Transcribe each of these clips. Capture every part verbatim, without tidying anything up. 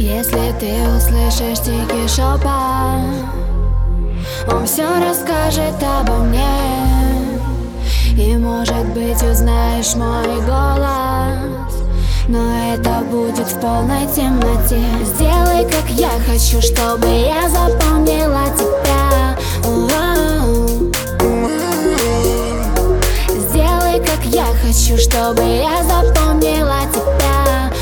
Если ты услышишь тихий шепот, он все расскажет обо мне. И, может быть, узнаешь мой голос, но это будет в полной темноте. Сделай, как я хочу, чтобы я запомнила тебя. Сделай, как я хочу, чтобы я запомнила тебя.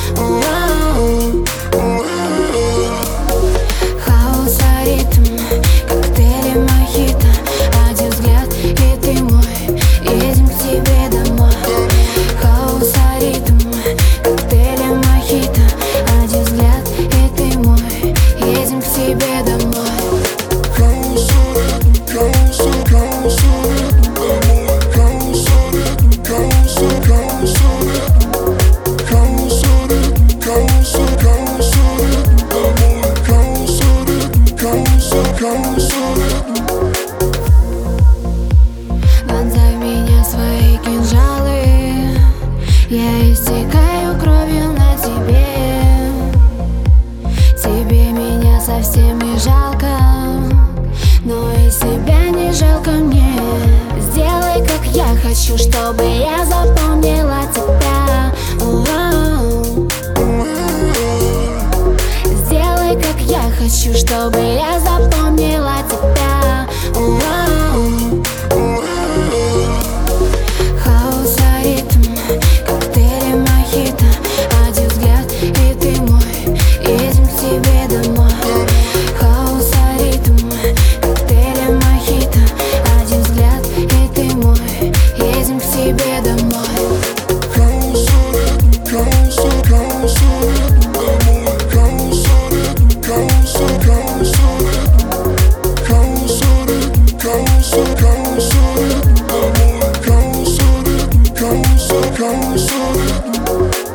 Хаос, ритм, коктейли, мохито, один взгляд, и ты мой, едем к тебе домой. Хаос, ритм, коктейли, мохито, один взгляд, и ты мой, едем к тебе домой. Вонзай в меня свои кинжалы, я истекаю кровью на тебе. Тебе меня совсем не жалко, но и себя не жалко мне. Сделай, как я хочу, чтобы я запомнила тебя. Сделай, как я хочу, чтобы я запомнила тебя. Хаос, ритм, коктейли, мохито, один взгляд, и ты мой, едем к тебе домой. Хаос, ритм, коктейли, мохито, один взгляд, и ты мой, едем к тебе домой. Come on,